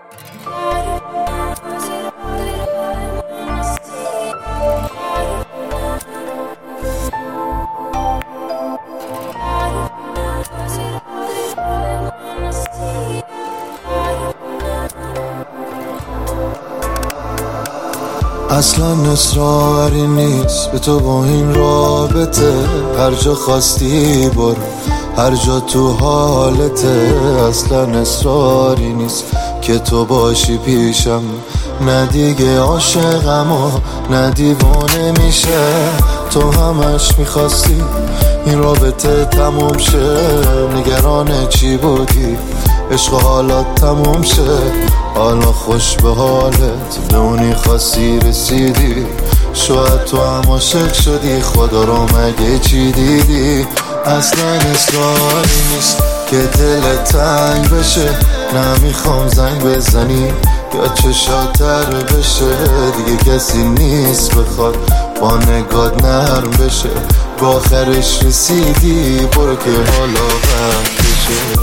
اصلا اصراری نیست به تو با این رابطه، هر جا خواستی برو، هر جا تو حالته. اصلا اصراری نیست که تو باشی پیشم، نه دیگه عاشقم و نه دیوانه میشه. تو همش میخواستی این رابطه تموم شه، نگران چی بودی عشق حالات تموم شه. حالا خوش به حالت، به اونی خواستی رسیدی، شاید تو هم عاشق شدی، خدا رو مگه چی دیدی؟ اصلا اصراری نیست که دل تنگ بشه، نمیخوام زنگ بزنی یا چشات تر بشه. دیگه کسی نیست بخواد با نگات نرم بشه، با آخرش رسیدی، برو که حالا وقت بشه.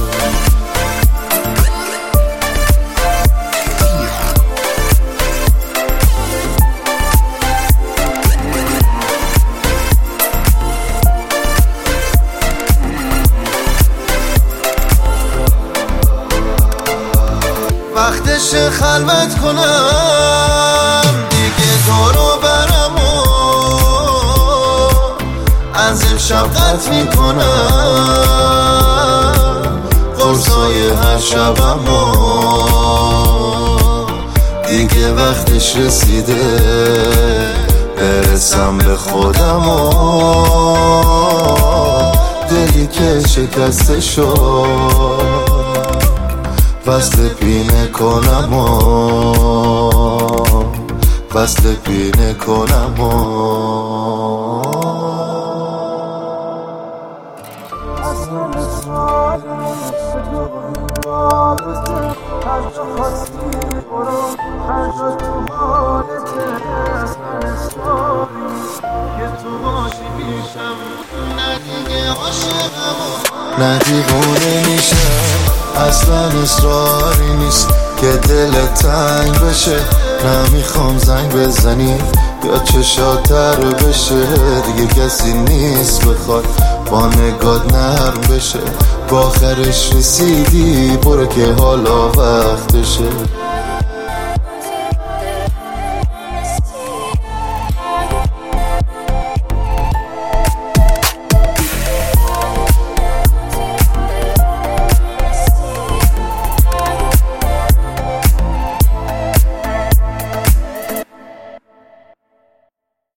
وقتش خلوت کنم دیگه، دورو برم و از امشب قطع میکنم قرصای هر شبم و دیگه وقتش رسیده برسم به خودم و دلی که شکسته شد وصل پینه کنم و وصل پینه کنم و نه دیوونه میشم. اصلا اصراری نیست که دل تنگ بشه، نمیخوام زنگ بزنی یا چشات تر بشه. دیگه کسی نیست بخواد با نگات نرم بشه، با آخرش رسیدی، برو که حالا وقتشه.